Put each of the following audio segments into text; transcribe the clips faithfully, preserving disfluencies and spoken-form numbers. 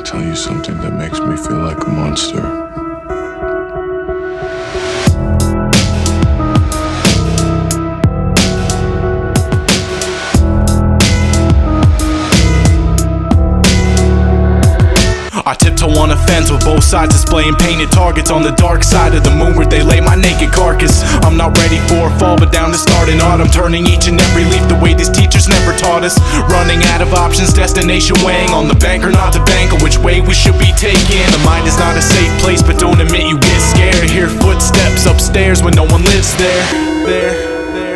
tell you something that makes me feel like a monster. I tiptoe on a fence with both sides displaying painted targets on the dark side of the moon where they lay my naked carcass. I'm not ready for a fall, but down to start in autumn, turning each and every leaf the way these teachers never taught us. Running out of options, destination weighing on the bank or not to bank, or which way we should be taking. The mind is not a safe place, but don't admit you get scared to hear footsteps upstairs when no one lives there. There.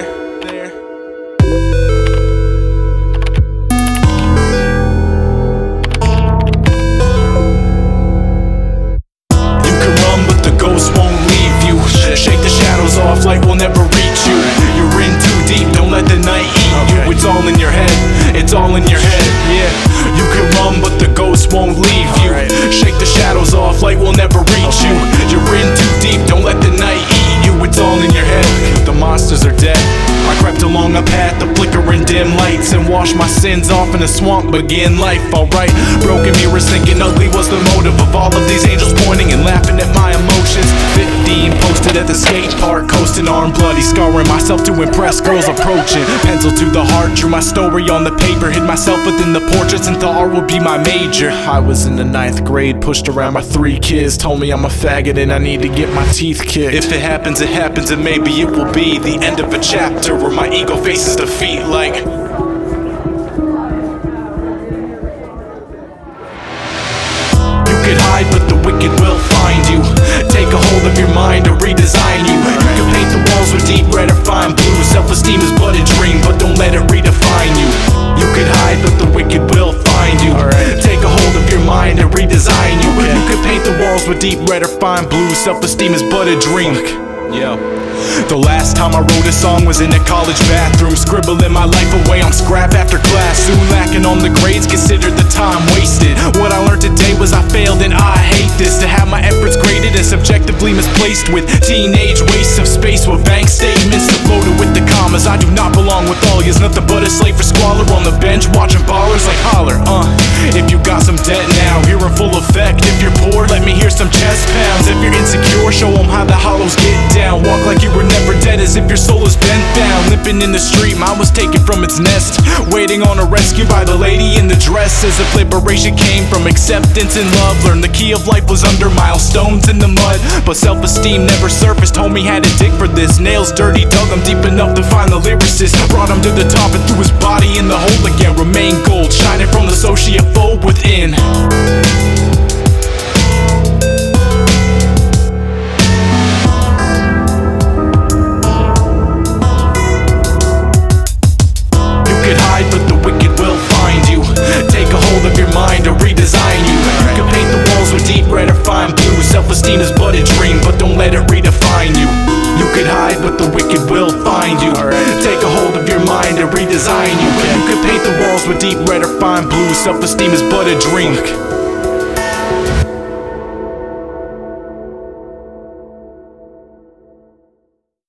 Shake the shadows off, light will never reach you. You're in too deep, don't let the night eat you. It's all in your head, it's all in your head, yeah. You can run, but the ghost won't leave you. Shake the shadows off, light will never reach you. You're in too deep, don't let the night eat you. It's all in your head, the monsters are dead. I crept along a path of flickering dim lights and washed my sins off in a swamp, begin life, alright. Broken mirrors thinking ugly was the motive of all of these angels pointing and laughing at my emotions. Fifteen posted at the skate park, coasting arm bloody, scarring myself to impress girls approaching. Pencil to the heart, drew my story on the paper, hid myself within the portraits and thought art would be my major. I was in the ninth grade, pushed around by three kids, told me I'm a faggot and I need to get my teeth kicked. If it happens, it happens, and maybe it will be the end of a chapter where my ego faces defeat like you could hide, but the wicked will find you. Take a hold of your mind to redesign you. You can paint the walls with deep red or fine blue. Self-esteem is but a dream, but don't let it redefine you. You could hide, but the wicked will find you. Take a hold of your mind and redesign you. You can paint the walls with deep red or fine blue. Self-esteem is but a dream. Yeah. The last time I wrote a song was in a college bathroom, scribbling my life away on scrap after class. Soon lacking on the grades, considered the time wasted. What I learned today was I failed and I hate this. To have my efforts graded and subjectively misplaced with teenage wastes of space with bank statements loaded with the commas. I do not belong with all yous, nothing but a slave for squalor on the bench watching ballers like holler. Uh, if you got some debt now, you're in full effect. If you're poor, let me hear some chest pounds. If you're insecure, show them how the hollows get down. Walk like you were never dead, as if your soul has been found. Limping in the street, mine was taken from its nest, waiting on a rescue by the lady in the dress. As if liberation came from acceptance and love. Learned the key of life was under milestones in the mud, but self-esteem never surfaced. Homie had to dig for this. Nails dirty, dug him deep enough to find the lyricist. Brought him to the top and threw his body in the hole again. Remain gold, shining from the sociophobe within. Self-esteem is but a dream, but don't let it redefine you. You could hide, but the wicked will find you. Take a hold of your mind and redesign you. You could paint the walls with deep red or fine blue. Self-esteem is but a dream.